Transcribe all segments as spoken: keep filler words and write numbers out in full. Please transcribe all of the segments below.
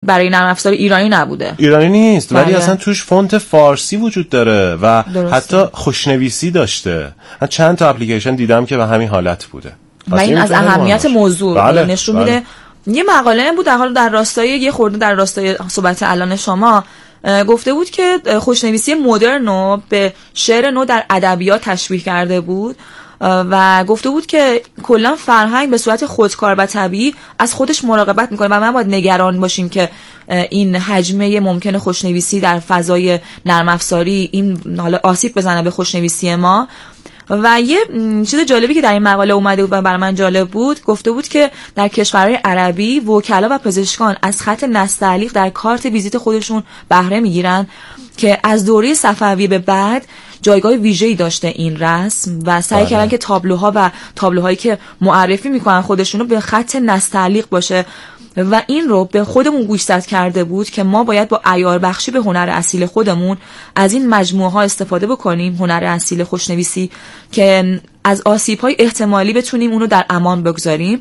برای نرم افزار ایرانی نبوده. ایرانی نیست ولی اصلا توش فونت فارسی وجود داره و درسته. حتی خوشنویسی داشته. من چند تا اپلیکیشن دیدم که به همین حالت بوده و این از اهمیت موضوع بله. نشون بله. میده. یه مقاله بود در حال در راستای یه خورده در راستای صحبت الان شما گفته بود که خوشنویسی مدرن رو به شعر نو در ادبیات تشبیه کرده بود و گفته بود که کلا فرهنگ به صورت خودکار و طبیعی از خودش مراقبت میکنه و ما باید نگران باشیم که این حجمه ممکنه خوشنویسی در فضای نرم افزاری این حالا آسیب بزنه به خوشنویسی ما. و یه چیز جالبی که در این مقاله اومده بود و برای من جالب بود گفته بود که در کشورهای عربی وکلا و پزشکان از خط نستعلیق در کارت ویزیت خودشون بهره میگیرن که از دوره صفوی به بعد جایگاه ویژه‌ای داشته این رسم و سعی بله. کردن که تابلوها و تابلوهایی که معرفی میکنن خودشونو به خط نستعلیق باشه و این رو به خودمون گوشزد کرده بود که ما باید با عیار بخشی به هنر اصیل خودمون از این مجموعه ها استفاده بکنیم، هنر اصیل خوشنویسی، که از آسیب های احتمالی بتونیم اونو در امان بگذاریم.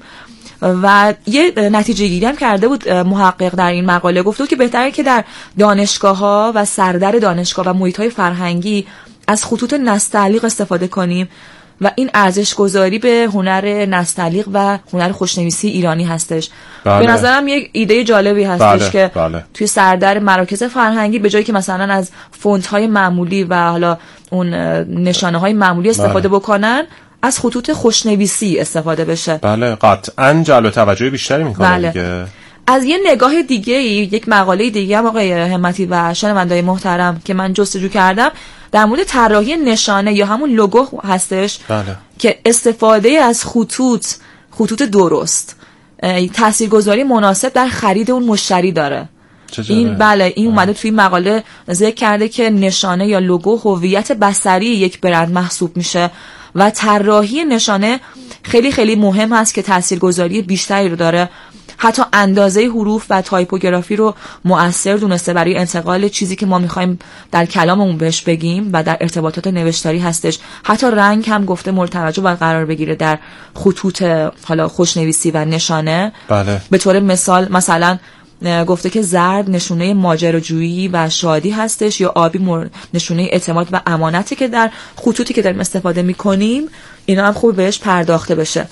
و یه نتیجه گیری هم کرده بود محقق در این مقاله، گفته بود که بهتره که در دانشگاه ها و سردر دانشگاه و محیط های فرهنگی از خطوط نستعلیق استفاده کنیم و این ارزش گذاری به هنر نستعلیق و هنر خوشنویسی ایرانی هستش. بله. به نظرم یک ایده جالبی هستش بله. که بله. توی سردر مراکز فرهنگی به جایی که مثلا از فونت های معمولی و حالا اون نشانه های معمولی استفاده بله. بکنن، از خطوط خوشنویسی استفاده بشه. بله قطعاً جلب توجه بیشتری میکنه بله. دیگه. از یه نگاه دیگه یک مقاله دیگه هم آقای همتی و شنونده‌های محترم که من جستجو کردم در مورد طراحی نشانه یا همون لوگو هستش. بله. که استفاده از خطوط خطوط درست تاثیرگذاری مناسب در خرید اون مشتری داره. چجوره؟ این بله این اومده توی مقاله ذکر کرده که نشانه یا لوگو هویت بصری یک برند محسوب میشه و طراحی نشانه خیلی خیلی مهم هست که تاثیرگذاری بیشتری رو داره. حتی اندازه حروف و تایپوگرافی رو مؤثر دونسته برای انتقال چیزی که ما میخوایم در کلاممون بهش بگیم و در ارتباطات نوشتاری هستش. حتی رنگ هم گفته مورد توجه باید قرار بگیره در خطوط حالا خوشنویسی و نشانه. بله. به طور مثال مثلا گفته که زرد نشونه ماجراجویی و شادی هستش یا آبی نشونه اعتماد و امانتی که در خطوطی که داریم استفاده میکنیم اینا هم خوب بهش پرداخته بشه.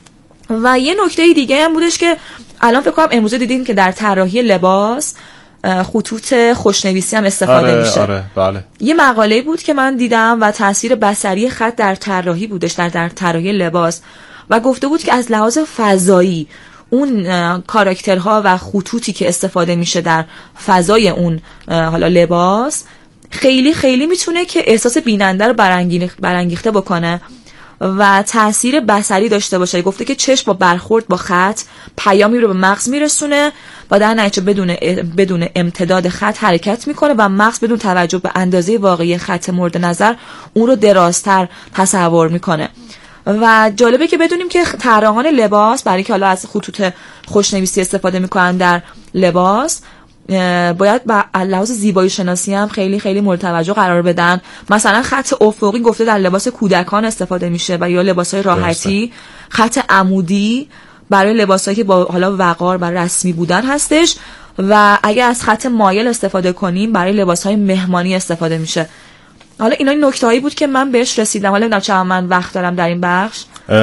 و یه نکته دیگه هم بودش که الان فکر کنم امروزه دیدیم که در طراحی لباس خطوط خوشنویسی هم استفاده آره، میشه. آره، بله. یه مقاله بود که من دیدم و تاثیر بصری خط در طراحی بودش در در طراحی لباس و گفته بود که از لحاظ فضایی اون کاراکترها و خطوطی که استفاده میشه در فضای اون حالا لباس خیلی خیلی میتونه که احساس بیننده رو برانگیخته بکنه و تأثیر بصری داشته باشه. گفته که چشم با برخورد با خط پیامی رو به مغز میرسونه و در نتیجه بدون بدون امتداد خط حرکت میکنه و مغز بدون توجه به اندازه واقعی خط مورد نظر اون رو درازتر تصور میکنه. و جالبه که بدونیم که طراحان لباس برای که حالا از خطوط خوشنویسی استفاده میکنن در لباس باید با لحاظ زیبایی شناسی هم خیلی خیلی مورد توجه قرار بدن. مثلا خط افقی گفته در لباس کودکان استفاده میشه و یا لباسای راحتی. خط عمودی برای لباسایی که با حالا وقار و رسمی بودن هستش و اگه از خط مایل استفاده کنیم برای لباسهای مهمانی استفاده میشه. حالا اینا نکتهایی بود که من بهش رسیدم. حالا نمیدونم چقدر من وقت دارم در این بخش.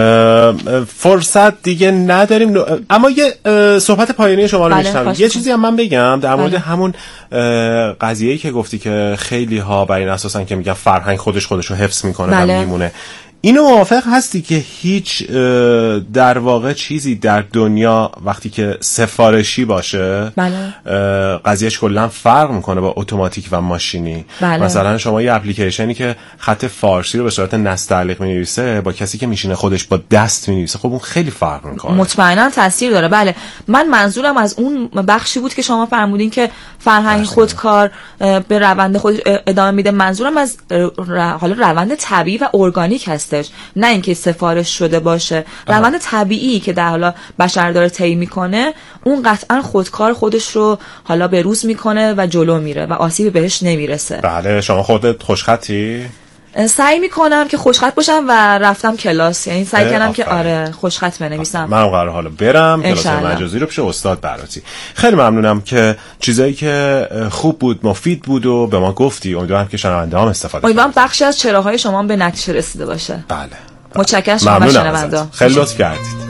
فرصت دیگه نداریم، اما یه صحبت پایانی شما رو میشنم. یه چیزی هم من بگم در مورد همون قضیه‌ای که گفتی که خیلی ها بر این اساسن که میگن فرهنگ خودش خودش رو حفظ میکنه و میمونه. اینو موافق هستی که هیچ در واقع چیزی در دنیا وقتی که سفارشی باشه بله. قضیهش کلا فرق میکنه با اتوماتیک و ماشینی؟ بله. مثلا شما یه اپلیکیشنی که خط فارسی رو به صورت نستعلیق مینویسه با کسی که میشینه خودش با دست مینویسه، خب اون خیلی فرق میکنه. مطمئنا تاثیر داره. بله من منظورم از اون بخشی بود که شما فرمودین که فرهنگ خودکار به روند خود ادامه میده. منظورم از حالا روند طبیعی و ارگانیک هست، نه اینکه سفارش شده باشه. روند طبیعی که در حالا بشر داره طی میکنه اون قطعا خودکار خودش رو حالا به روز میکنه و جلو میره و آسیبی بهش نمیرسه. بله. شما خودت خوشخطی؟ سعی میکنم که خوشخط باشم و رفتم کلاس، یعنی سعی کردم که آره خوشخط بنویسم. منم قراره حالا برم کلاس مجازی رو پیش استاد براتی. خیلی ممنونم که چیزایی که خوب بود مفید بود و به ما گفتی. امیدوارم که شنونده هم استفاده کنن. امیدوارم بخشی از چراهای شما به نتیجه رسیده باشه. بله, بله. متشکرم شما شنونده. خیلی لطف کردید.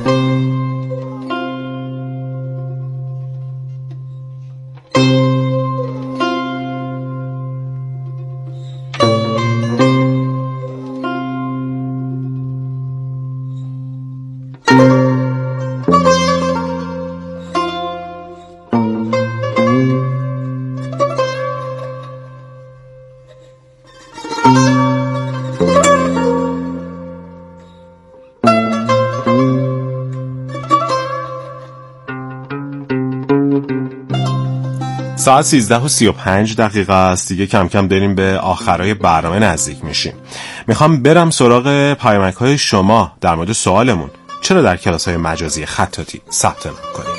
ساعت سیزده و سی و پنج دقیقه است دیگه. کم کم داریم به آخرای برنامه نزدیک میشیم. میخوام برم سراغ پیامک های شما در مورد سوالمون چرا در کلاس های مجازی خطاطی ثبت نام کنیم.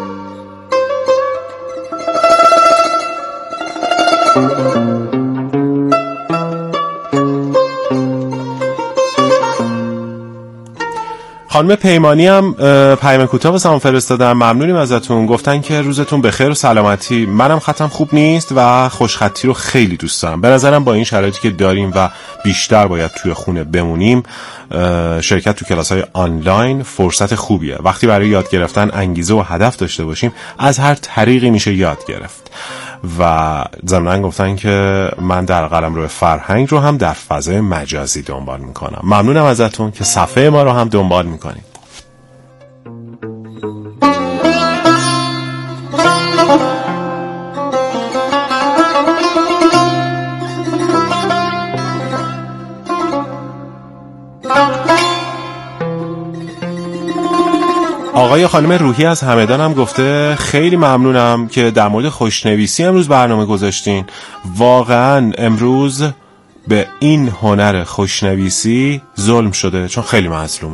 خانم پیمانی هم پیام کوتاه واسمون فرستادن. ممنونیم ازتون. گفتن که روزتون بخیر و سلامتی. منم خطم خوب نیست و خوشخطی رو خیلی دوست دارم. به نظرم با این شرایطی که داریم و بیشتر باید توی خونه بمونیم، شرکت تو کلاس‌های آنلاین فرصت خوبیه. وقتی برای یاد گرفتن انگیزه و هدف داشته باشیم، از هر طریقی میشه یاد گرفت. و ضمناً گفتن که من در قلمرو فرهنگ رو هم در فضای مجازی دنبال میکنم. ممنونم ازتون که صفحه ما رو هم دنبال میکنید. آقای خانم روحی از همدان هم گفته خیلی ممنونم که در مورد خوشنویسی امروز برنامه گذاشتین. واقعا امروز به این هنر خوشنویسی ظلم شده، چون خیلی مظلومه.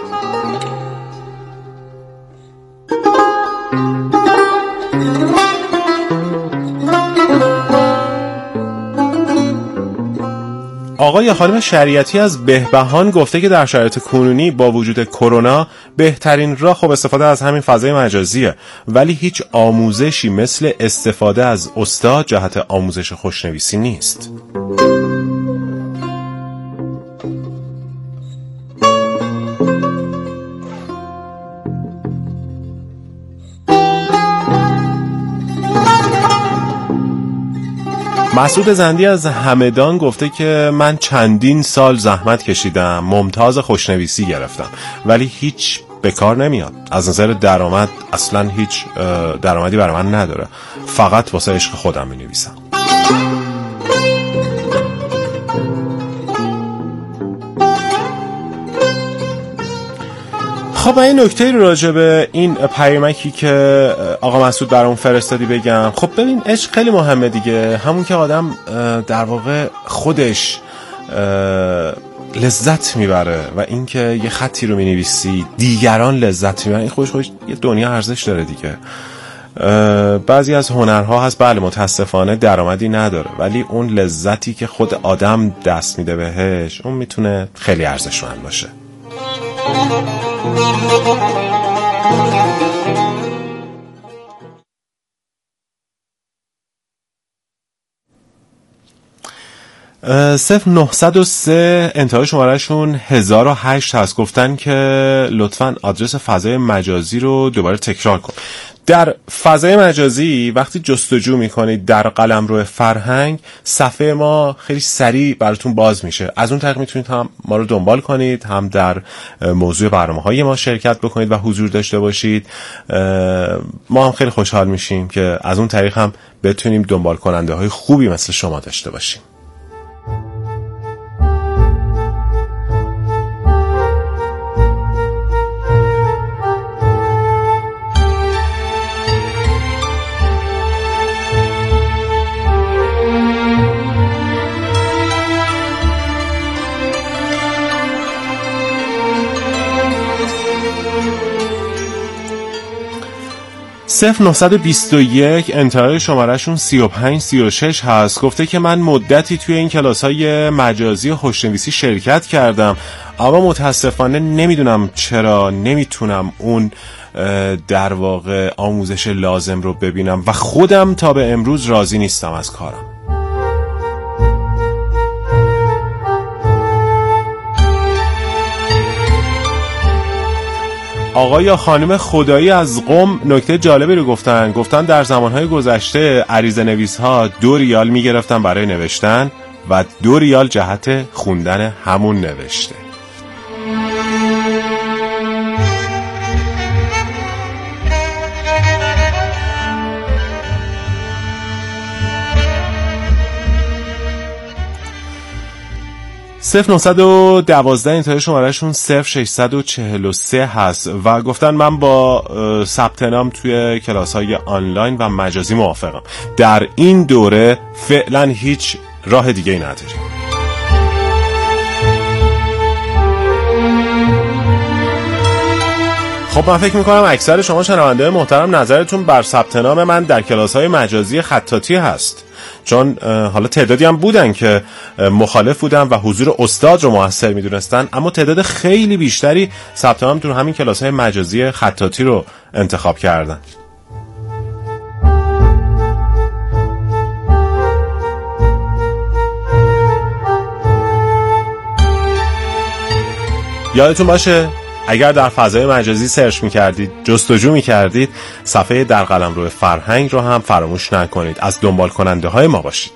آقای خانم شریعتی از بهبهان گفته که در شرایط کنونی با وجود کرونا بهترین راه خب استفاده از همین فضای مجازیه، ولی هیچ آموزشی مثل استفاده از استاد جهت آموزش خوشنویسی نیست. مسعود زندی از همدان گفته که من چندین سال زحمت کشیدم، ممتاز خوشنویسی گرفتم، ولی هیچ به کار نمیاد. از نظر درآمد اصلا هیچ درآمدی برای من نداره، فقط واسه عشق خودم می نویسم. خب این نکته رو راجع به این پیامکی که آقا مسعود برام فرستادی بگم. خب ببین عشق خیلی مهمه دیگه، همون که آدم در واقع خودش لذت میبره و این که یه خطی رو مینویسی دیگران لذت میبرن، این خودش خودش یه دنیا ارزش داره دیگه. بعضی از هنرها هست بله متاسفانه درآمدی نداره، ولی اون لذتی که خود آدم دست میده بهش، اون میتونه خیلی ارزشمند باشه. صفر نهصد و سه انتهای شمارهشون هزار و هشت هست. گفتن که لطفاً آدرس فضای مجازی رو دوباره تکرار کن. در فضای مجازی وقتی جستجو میکنید در قلمرو فرهنگ، صفحه ما خیلی سریع براتون باز میشه. از اون طریق میتونید هم ما رو دنبال کنید، هم در موضوع برنامه‌های ما شرکت بکنید و حضور داشته باشید. ما هم خیلی خوشحال میشیم که از اون طریق هم بتونیم دنبال کننده های خوبی مثل شما داشته باشیم. صفر نه دو یک انتهای شمارهشون سی و پنج سی و شش هست. گفته که من مدتی توی این کلاس‌های مجازی و خوشنویسی شرکت کردم، اما متاسفانه نمیدونم چرا نمیتونم اون در واقع آموزش لازم رو ببینم و خودم تا به امروز راضی نیستم از کارم. آقای یا خانم خدایی از قم نکته جالبی رو گفتن. گفتن در زمانهای گذشته عریضه نویس ها دو ریال می گرفتن برای نوشتن و دو ریال جهت خوندن همون نوشته. صفر نه یک دو انتهای شمارهشون صفر شش چهار سه هست و گفتن من با ثبت نام توی کلاس‌های آنلاین و مجازی موافقم. در این دوره فعلا هیچ راه دیگه‌ای نداریم. خب من فکر میکنم اکثر شما شنونده محترم نظرتون بر ثبت نام من در کلاس‌های مجازی خطاطی هست، چون حالا تعدادی هم بودن که مخالف بودن و حضور استاد رو موثر میدونستن، اما تعداد خیلی بیشتری ثبت نام تو همین کلاس‌های مجازی خطاطی رو انتخاب کردن. یادتون باشه اگر در فضای مجازی سرچ میکردید، جستجو میکردید، صفحه در قلمرو فرهنگ رو هم فراموش نکنید. از دنبال کننده های ما باشید.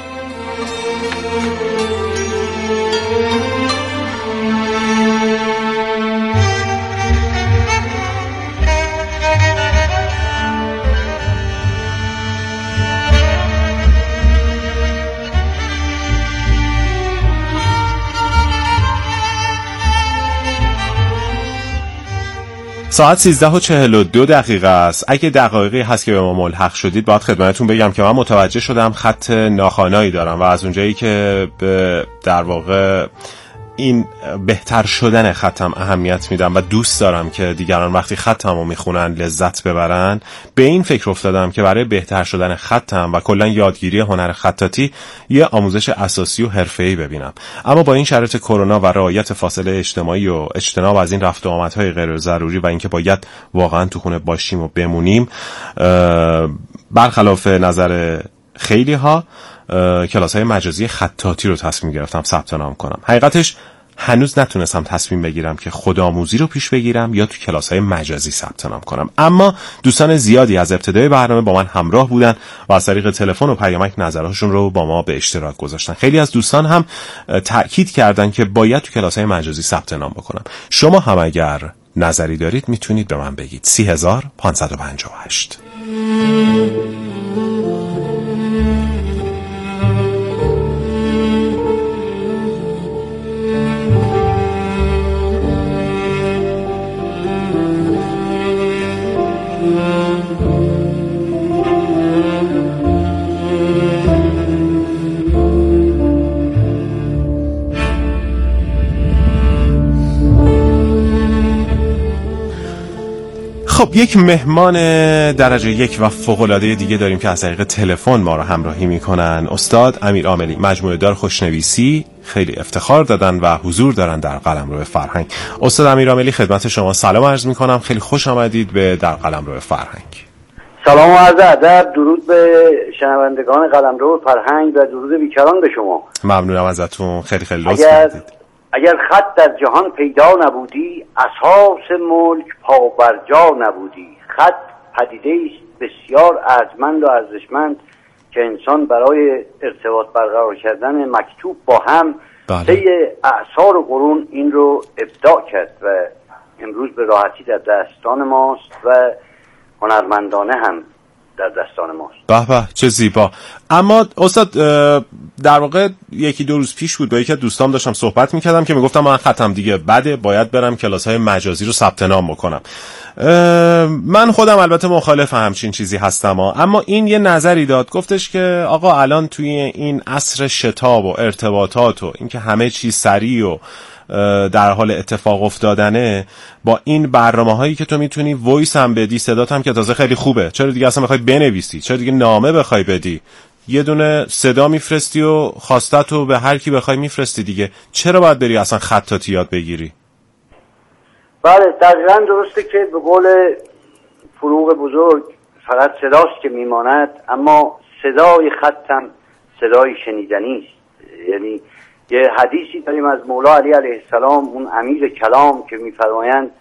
ساعت سیزده و چهل و دو دقیقه است. اگه دقایقی هست که به ما ملحق شدید باید خدمتتون بگم که من متوجه شدم خط ناخوانایی دارم و از اونجایی که به در واقع این بهتر شدن خطم اهمیت میدم و دوست دارم که دیگران وقتی خطم رو میخونن لذت ببرن، به این فکر افتادم که برای بهتر شدن خطم و کلا یادگیری هنر خطاطی یه آموزش اساسی و حرفه‌ای ببینم. اما با این شرایط کرونا و رعایت فاصله اجتماعی و اجتناب از این رفت و آمدهای غیر ضروری و اینکه باید واقعا تو خونه باشیم و بمونیم، برخلاف نظر خیلی ها کلاس های مجازی خطاطی رو تصمیم گرفتم ثبت نام کنم. حقیقتش هنوز نتونستم تصمیم بگیرم که خودآموزی رو پیش بگیرم یا تو کلاس های مجازی ثبت نام کنم، اما دوستان زیادی از ابتدای برنامه با من همراه بودن و از طریق تلفن و پیامک نظرهاشون رو با ما به اشتراک گذاشتن. خیلی از دوستان هم تأکید کردن که باید تو کلاس های مجازی ثبت نام بکنم. شما هم اگر نظری دارید میتونید به من بگید. سی هزار پانصد و پنجاه و هشت. خب یک مهمان درجه یک و فوق‌العاده دیگه داریم که از طریق تلفن ما رو همراهی میکنن. استاد امیر عاملی، مجموعه دار خوشنویسی، خیلی افتخار دادن و حضور دارن در قلمرو فرهنگ. استاد امیر عاملی خدمت شما سلام عرض میکنم، خیلی خوش آمدید به در قلمرو فرهنگ. سلام و عرض ادب، درود به شنوندگان قلمرو فرهنگ و درود بیکران به شما. ممنونم ازتون، خیلی خیلی لطف کردید. اگر خط در جهان پیدا نبودی، اساس ملک پا بر جا نبودی. خط پدیده است بسیار ارجمند و ارزشمند که انسان برای ارتباط برقرار کردن مکتوب با هم طی اعصار و قرون این رو ابداع کرد و امروز به راحتی در دستان ماست و هنرمندانه هم در دستان ماست. به به چه زیبا. اما استاد در واقع یکی دو روز پیش بود با یکی از دوستام داشتم صحبت میکردم که میگفتم من خطم دیگه بده، باید برم کلاس‌های مجازی رو ثبت نام بکنم. من خودم البته مخالف همچین چیزی هستم، اما این یه نظری داد، گفتش که آقا الان توی این عصر شتاب و ارتباطات و اینکه همه چیز سریع و در حال اتفاق افتادنه، با این برنامه هایی که تو میتونی وایس هم بدی، صدات هم که تازه خیلی خوبه، چرا دیگه اصلا میخوای بنویسی؟ چرا دیگه نامه بخوای بدی؟ یه دونه صدا میفرستی و خواستتو به هر کی بخوای میفرستی دیگه. چرا باید بری اصلا خطاطی یاد بگیری؟ بله دقیقاً درسته که به قول فروغ بزرگ فقط صداست که میماند، اما صدای خطم صدای شنیدنی است. یعنی یه حدیثی داریم از مولا علی علیه السلام، اون امیر کلام، که میفرمایند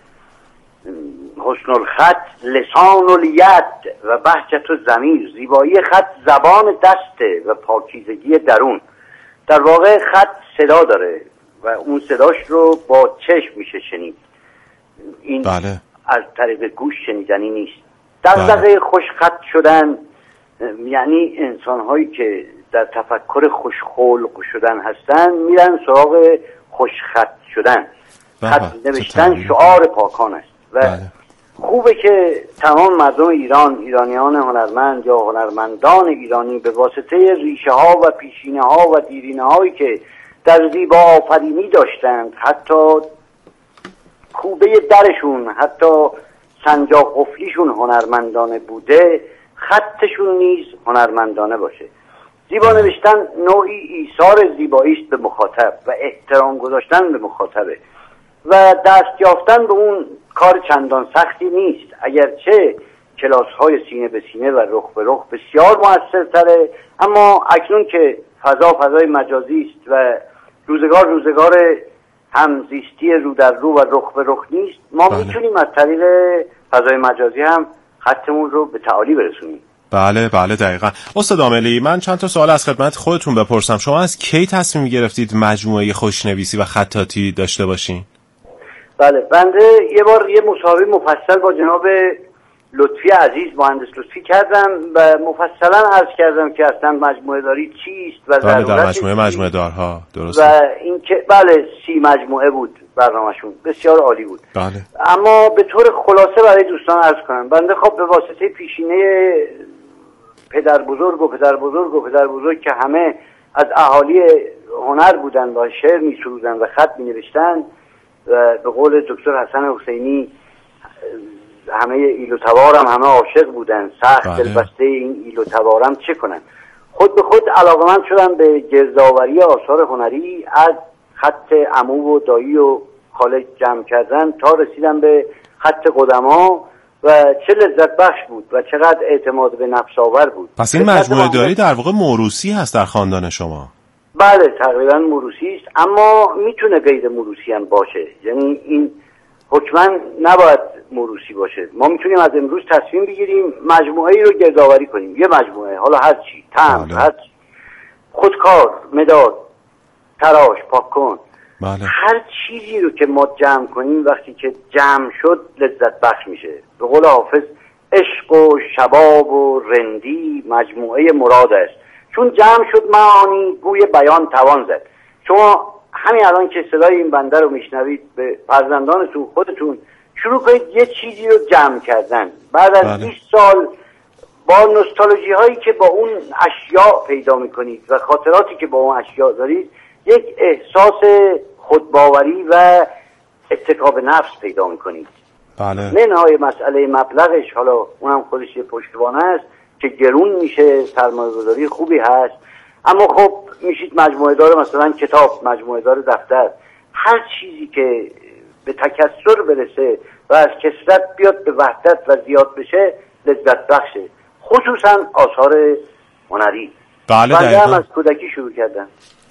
حسن الخط لسان الید و بهجت الضمیر، زیبایی خط زبان دسته و پاکیزگی درون. در واقع خط صدا داره و اون صداش رو با چشم میشه شنید، این بله. از طریق گوش شنیدنی نیست. دغدغه خوشخط شدن یعنی انسان هایی که در تفکر خوشخلق شدن هستن میرن سراغ خوشخط شدن. خط نوشتن شعار پاکان است و بله. خوبه که تمام مردم ایران، ایرانیان هنرمند یا هنرمندان ایرانی به واسطه ریشه ها و پیشینه ها و دیرینه هایی که در زیبا آفرینی داشتند، حتی کوبه درشون، حتی سنجاق قفلیشون هنرمندانه بوده، خطشون نیز هنرمندانه باشه. زیبا نوشتن نوعی ایثار زیبایی است به مخاطب و احترام گذاشتن به مخاطبه و دست یافتن به اون کار چندان سختی نیست، اگرچه کلاس های سینه به سینه و رخ به رخ بسیار مؤثرتره، اما اکنون که فضا فضای مجازی است و روزگار روزگار همزیستی رو در رو و رخ به رخ نیست، ما بله. میتونیم از طریق فضای مجازی هم خطمون رو به تعالی برسونیم. بله بله دقیقاً. استاد عاملی، من چند تا سوال از خدمت خودتون بپرسم. شما از کی تصمیم گرفتید مجموعه خوشنویسی و خطاطی داشته باشین؟ بله، بنده یه بار یه مصاحبه مفصل با جناب لطفی عزیز، مهندس لطفی کردم و مفصلا عرض کردم که اصلا مجموعه داری چیست و بله در مجموعه مجموعه دارها درسته. و اینکه بله سی مجموعه بود برنامه‌شون، بسیار عالی بود. بله. اما به طور خلاصه برای دوستان عرض کنم، بنده خب به واسطه پیشینه پدر بزرگ و پدر بزرگ و پدر بزرگ که همه از اهالی هنر بودن و شعر می سرودن و خط می نوشتن و به قول دکتر حسن حسینی همه ایل و تبارم همه عاشق بودن، سخت بله. دلبسته این ایل و تبارم چه کنن. خود به خود علاقمند شدم به گردآوری آثار هنری، از خط عمو و دایی و خاله جمع کردن تا رسیدم به خط قدما و چه لذت بخش بود و چقدر اعتماد به نفس آور بود. پس این مجموعه داری در واقع موروثی هست در خاندان شما؟ بله تقریبا موروثی است، اما میتونه غیر موروثی هم باشه، یعنی این حتما نباید موروثی باشه. ما میتونیم از امروز تصمیم بگیریم مجموعه ای رو گردآوری کنیم، یه مجموعه، حالا هر چی، تمبر، هر چی، خودکار، مداد، تراش، پاک کن، بله. هر چیزی رو که ما جمع کنیم وقتی که جمع شد لذت بخش میشه. به قول حافظ عشق و شباب و رندی مجموعه مراد است، چون جمع شد معانی گوی بیان توان زد. شما همین الان که صدای این بنده رو میشنوید، به فرزندانتون خودتون شروع کنید یه چیزی رو جمع کردن، بعد از بله. بیست سال با نوستالژی هایی که با اون اشیاء پیدا میکنید و خاطراتی که با اون اشیاء دارید، یک احساس خودباوری و اتکا به نفس پیدا میکنید. بله. منهای مسئله مبلغش، حالا اونم خودش یه پشتوانه است که گرون میشه، سرمایه‌گذاری خوبی هست، اما خب میشید مجموعه دار مثلا کتاب، مجموعه دار دفتر، هر چیزی که به تکثر برسه و از کثرت بیاد به وحدت و زیاد بشه لذت بخشه، خصوصا آثار هنری. بله بنده هم از کودکی شروع کردم.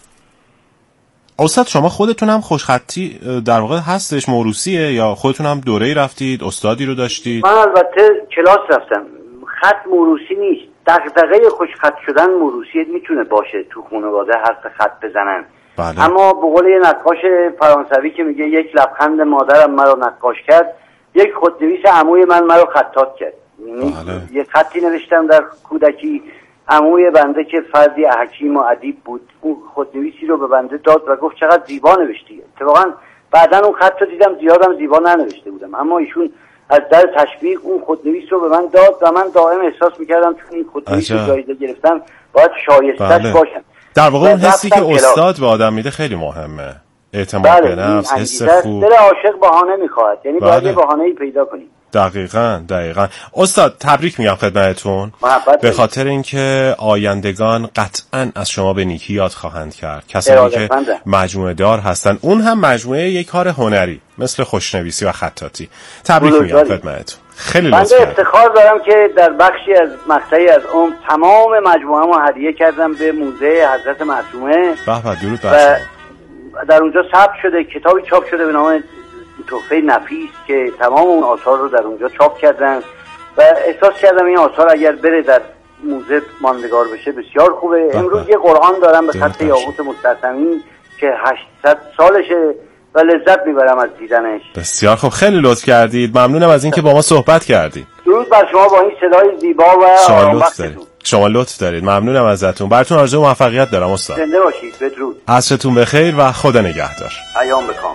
استاد شما خودتون هم خوشخطی در واقع هستش، موروثیه، یا خودتون هم دوره‌ای رفتید، استادی رو داشتید؟ من البته کلاس رفتم. خط موروثی نیست، دغدغه خوشخط شدن موروثی میتونه باشه، تو خانواده حرف خط بزنن. بله. اما به قول یه نقاش فرانسوی که میگه یک لبخند مادرم مرا نقاش کرد، یک خودنویس عموی من مرا خطاط کرد. یعنی بله. یه خطی نوشتم در کودکی، عموی بنده که فردی حکیم و ادیب بود، اون خودنویسی رو به بنده داد و گفت چقدر زیبا نوشتی. اتفاقا بعدن اون خط رو دیدم زیادم زیبا ننوشته بودم، اما ایشون از در تشویق اون خودنویس رو به من داد و من دائم احساس میکردم چون این خودنویس رو جایزه گرفتم باید شایستش بله. باشم. در واقع اون حسی که استاد به آدم میده خیلی مهمه، اعتماد به نفس، حس خوب. دل عاشق بهانه میخواد، یعنی باید یه بهانه‌ای پیدا کنید. دقیقاً دقیقاً. استاد تبریک میگم خدمتتون به خاطر اینکه آیندگان قطعاً از شما به نیکی یاد خواهند کرد، کسانی که مجموعه دار هستن، اون هم مجموعه یک کار هنری مثل خوشنویسی و خطاطی. تبریک میگم خدمتتون. خیلی لطف کردید. من افتخار دارم که در بخشی از مقطعی از عمر تمام مجموعه‌مو هدیه کردم به موزه حضرت معصومه. به به درود بر شما. در اونجا ثبت شده، کتابی چاپ شده به نام تحفه نفیس که تمام اون آثار رو در اونجا چاپ کردن و احساس کردم این آثار اگر بره در موزه ماندگار بشه بسیار خوبه. امروز یه قرآن دارم به خط یاقوت مستعصمی که هشتصد سالشه و لذت میبرم از دیدنش. بسیار خوب، خیلی لطف کردید. ممنونم از اینکه با ما صحبت کردید. درود بر شما با این صدای زیبا و آرامبخشتون. شما لطف دارید. ممنونم ازتون. براتون آرزوی موفقیت دارم استاد. زنده باشید. بدرود. عصرتون بخیر و خدا نگهدار. ایام بکام.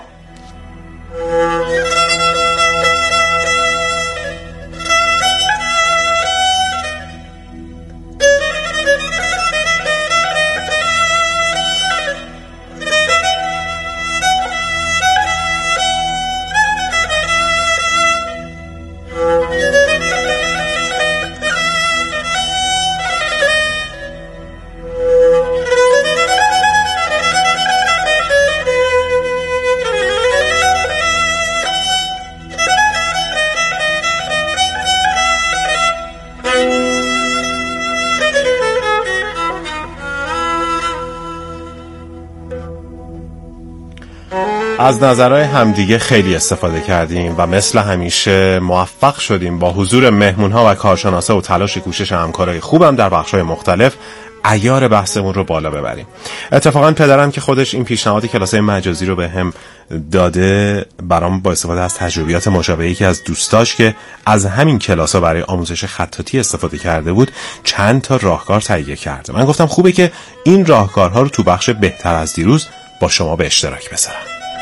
از نظرهای همدیگه خیلی استفاده کردیم و مثل همیشه موفق شدیم با حضور مهمونها و کارشناسا و تلاش کوشش همکارای خوبم در بخش‌های مختلف عیار بحثمون رو بالا ببریم. اتفاقا پدرم که خودش این پیشنهاد کلاسای مجازی رو به هم داده برام با استفاده از تجربیات مشابهی که از دوستاش که از همین کلاسا برای آموزش خطاطی استفاده کرده بود چند تا راهکار تهیه کرده. من گفتم خوبه که این راهکارها رو تو بخش بهتر از دیروز با شما به اشتراک بذارم.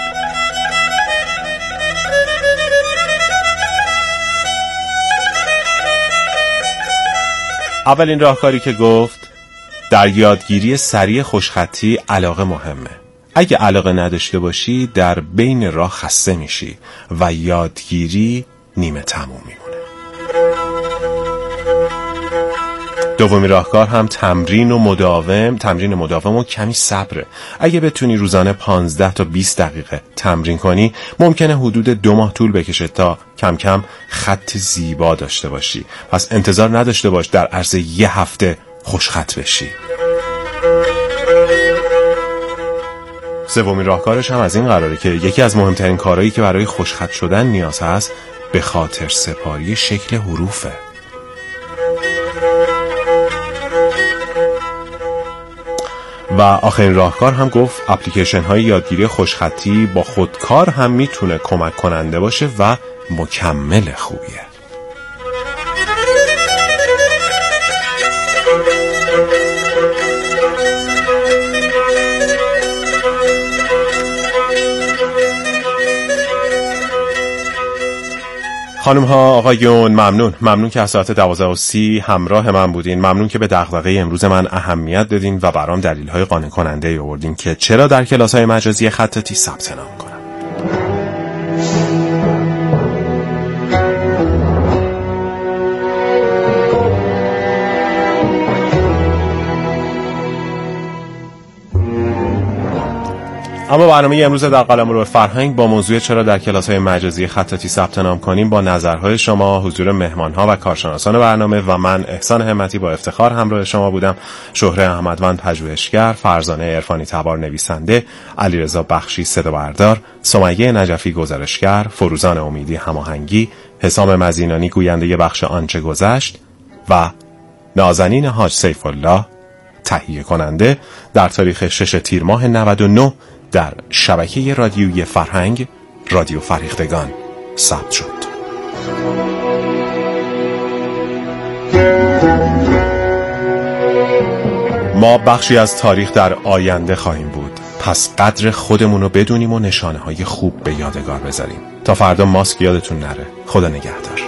اولین راهکاری که گفت در یادگیری سریع خوشخطی علاقه مهمه. اگه علاقه نداشته باشی در بین راه خسته میشی و یادگیری نیمه تموم میمونه. دومی راهکار هم تمرین و مداوم تمرین مداوم و کمی صبره. اگه بتونی روزانه پانزده تا بیست دقیقه تمرین کنی ممکنه حدود دو ماه طول بکشه تا کم کم خط زیبا داشته باشی. پس انتظار نداشته باش در عرض یه هفته خوشخط بشی. سومین راهکارش هم از این قراره که یکی از مهمترین کارهایی که برای خوشخط شدن نیاز هست به خاطر سپاری شکل حروفه. و آخرین راهکار هم گفت اپلیکیشن های یادگیری خوشخطی با خودکار هم میتونه کمک کننده باشه و مکمل خوبیه. خانم ها آقایون ممنون ممنون که از ساعت دوازده و سی همراه من بودین. ممنون که به دغدغه امروز من اهمیت دادین و برام دلیل های قانع کننده آوردین که چرا در کلاس های مجازی خطاطی ثبت نام کنم. اما برنامه امروز در قلمرو فرهنگ با موضوع چرا در کلاس‌های مجازی خطاطی ثبت نام کنیم با نظرهای شما، حضور مهمان‌ها و کارشناسان برنامه و من احسان همتی با افتخار همراه شما بودم. شهره احمدوند پژوهشگر، فرزانه عرفانی تبار نویسنده، علیرضا بخشی صدا بردار، سمیه نجفی گزارشگر، فروزان امیدی هماهنگی، حسام مزینانی گوینده بخش آنچه گذشت و نازنین حاج سیف الله تهیه کننده در تاریخ شش تیر ماه نود و نه در شبکه رادیویی فرهنگ رادیو فریختگان ثبت شد. ما بخشی از تاریخ در آینده خواهیم بود، پس قدر خودمون رو بدونیم و نشانه های خوب به یادگار بذاریم. تا فردا ماسک یادتون نره. خدا نگهدار.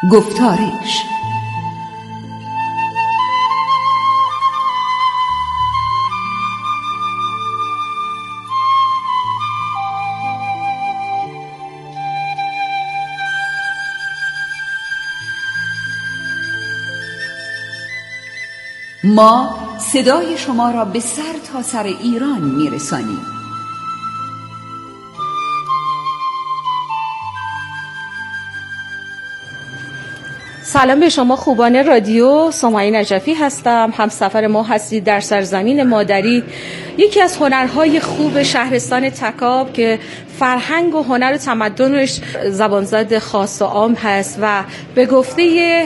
گفتارش. ما صدای شما را به سر تا سر ایران میرسانیم. سلام به شما خوبان رادیو. سمایه نجفی هستم. همسفر ما هستید در سرزمین مادری، یکی از هنرهای خوب شهرستان تکاب که فرهنگ و هنر و تمدنش زبانزد خاص و عام هست و به گفته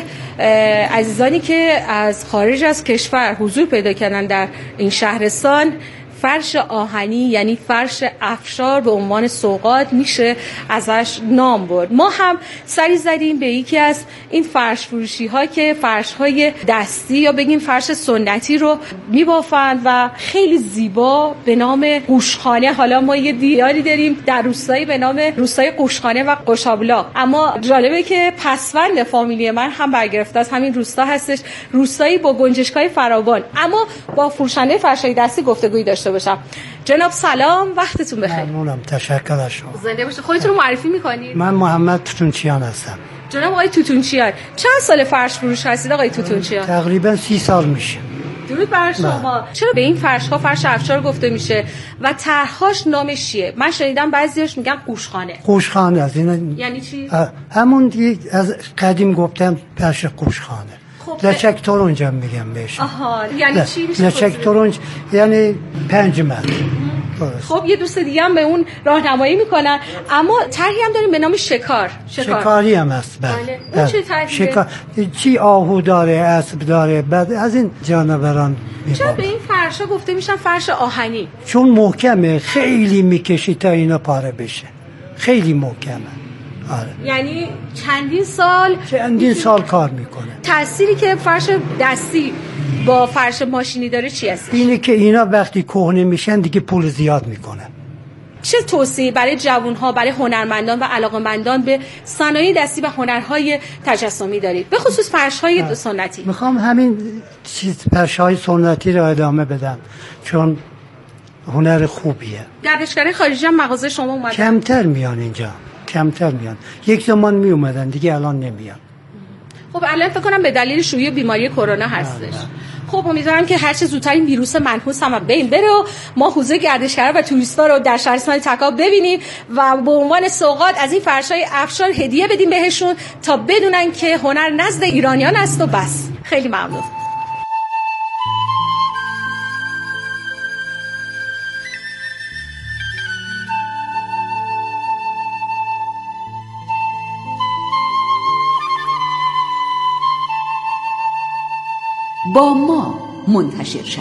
عزیزانی که از خارج از کشور حضور پیدا کردن در این شهرستان، فرش آهنی یعنی فرش افشار به عنوان سوغات میشه ازش نام برد. ما هم سری زدیم به یکی از این فرش فروشی ها که فرش های دستی یا بگیم فرش سنتی رو میبافند و خیلی زیبا به نام قوشخانه. حالا ما یه دیاری داریم در روستایی به نام روستای قوشخانه و قشابلا، اما جالبه که پسوند فامیلی من هم برگرفته از همین روستا هستش، روستایی با گنجشگاه فراوان. اما با فروشنده فرشای دستی گفتگویی داشته باشم. جناب سلام، وقتتون بخیر. ممنونم، تشکر از شما. زنده باشید. خودتون رو معرفی می‌کنید؟ من محمد توتونچیان هستم. جناب آقای توتونچیان، چند سال فرش فروش هستید آقای توتونچیان؟ تقریبا سی سال میشه. درود بر شما. چرا به این فرش‌ها فرش افشار گفته میشه و طرح‌هاش نامش چیه؟ من شنیدم بعضی‌هاش میگن قوشخانه. قوشخانه از این یعنی چی؟ همون از قدیم گفتم فرش قوشخانه. لچک ترنج هم میگم بهش. آها، یعنی چی میشه؟ لچک ترنج یعنی پنج متر. خب یه دوست دیگه هم به اون راهنمایی میکنن، اما طرحی هم داریم به نام شکار. شکار. شکاری هم هست. بله. اون چه طرحیه؟ شکار چی آهو داره، اسب داره، بعد از این جانوران میباره. چرا به این فرشا گفته میشن فرش آهنی؟ چون محکمه، خیلی میکشی تا اینا پاره بشه. خیلی محکمه. آره. یعنی چندین سال چندین سال کار میکنه. تأثیری که فرش دستی با فرش ماشینی داره چی هست؟ اینه که اینا وقتی کهنه میشن دیگه پول زیاد میکنن. چه توصیه برای جوانها، برای هنرمندان و علاقه‌مندان به صنایع دستی و هنرهای تجسمی دارید، به خصوص فرش‌های سنتی؟ میخوام همین چیز فرش‌های سنتی رو ادامه بدم چون هنر خوبیه. گردشگرای خارجی هم مغازه شما اومدن؟ کمتر میان اینجا، کمتر میان. یک زمان می اومدن دیگه الان نمیان. خب الان فکر کنم به دلیل شیوع بیماری کرونا هستش. خب امیدوارم که هر چه زودتر این ویروس منحوس هم بین بره و ما حوزه گردشگرا و توریستا رو در شهرستان تکاب ببینیم و به عنوان سوغات از این فرشای افشار هدیه بدیم بهشون تا بدونن که هنر نزد ایرانیان است و بس. خیلی ممنون. با ما منتشر شوید.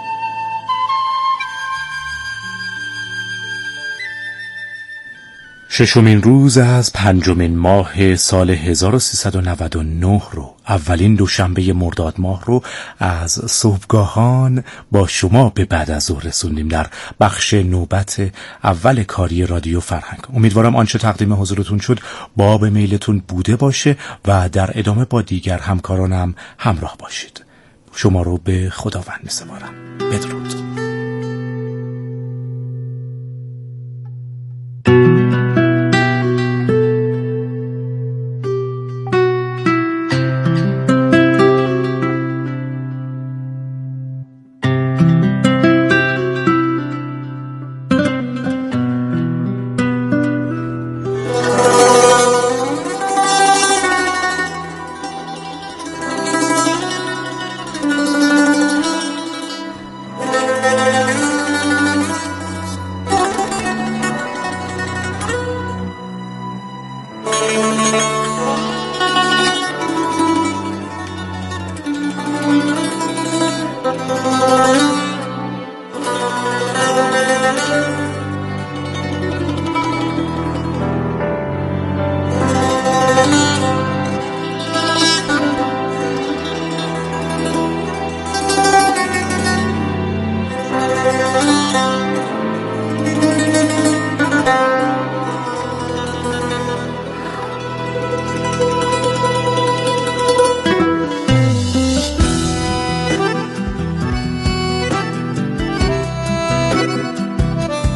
ششمین روز از پنجمین ماه سال هزار و سیصد و نود و نه رو، اولین دوشنبه مرداد ماه رو از صبحگاهان با شما به بعد از ظهر رسوندیم در بخش نوبت اول کاری رادیو فرهنگ. امیدوارم آنچه تقدیم حضورتون شد باب میلتون بوده باشه و در ادامه با دیگر همکارانم همراه باشید. شما رو به خداوند می‌سپارم. بدرود.